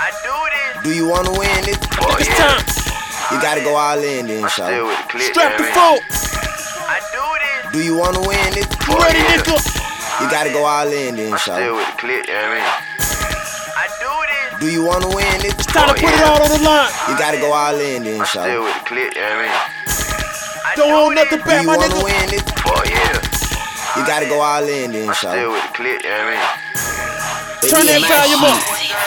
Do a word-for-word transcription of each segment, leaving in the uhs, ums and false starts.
I do this. Do you wanna win this? Oh, It's yeah. time. You gotta go all in then, I'm show. still with the clip. Strap the yeah, phone. I do this. Do you wanna win this? You Oh, ready, yeah. nigga? You gotta go all in then, I'm show. still with the clip. Yeah, I mean. I do this. Do you wanna win this? Time to Oh, put it yeah. all on the line. You gotta go all in then, I'm show. still with the clip. Yeah, I mean. I Don't do hold this. nothing Do back, you my wanna nigga. win this? Oh, yeah. You gotta go all in then, I'm still show. with the clip. Yeah, I mean. Turn that volume up.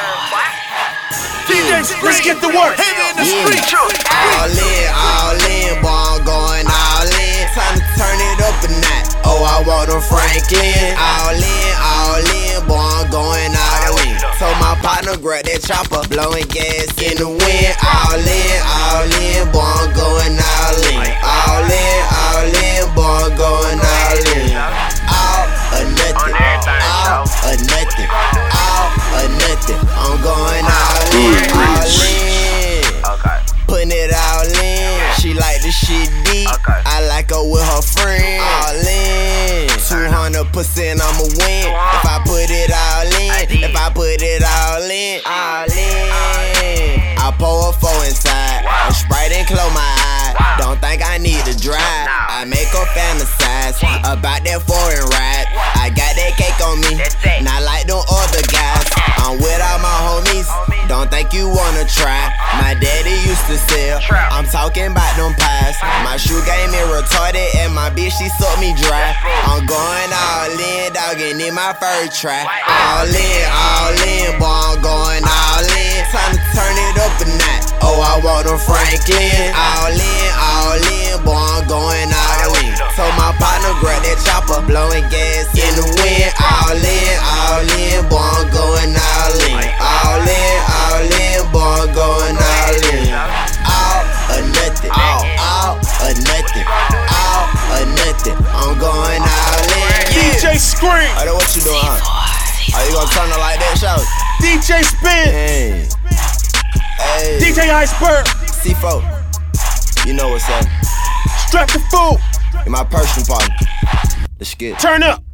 D J, let's get to work. Yeah. All in, all in, boy, I'm going all in. Time to turn it up a notch. Oh, I want them Franklin. All in, all in, boy, I'm going all in. Told my partner, grab that chopper, blowing gas in the wind. All in, all in, boy, I'm going all in. All in, all in, boy, I'm going all in. All or nothing, all or nothing, all or nothing. I'm going all in, all in. Okay. Putting it all in. She like the shit deep. Okay. I like her with her friend. All in. two hundred percent I'ma win. If I put it all in. If I put it all in. All in. I pour a four inside. A Sprite and close my eye. Don't think I need to drive. I make her fantasize about that foreign ride. I got that cake on me. Not like them other guys. I'm with all my homies. Don't think you wanna try. My daddy used to sell. I'm talking about them pies. My shoe game is retarded and my bitch she sucked me dry. I'm going all in, dog, and in my first try. All in, all in, boy, I'm going all in. Time to turn it up a notch. Oh, I want them Franklin. All in, all in, boy, I'm going all in. Told my partner, grab that chopper, blowing gas in the wind. All in, all in, boy, I'm going all in. All in, all in, boy, I'm going all in. All or nothing, all, all or nothing, all or nothing. I'm going all in. D J Scream. Oh, that what you doing, huh? Are you gonna turn it like that, show? D J Spin. Hey, hey, D J Iceberg. C four, you know what's up? Strap the fool. In my personal partner. Let's get it. Turn up.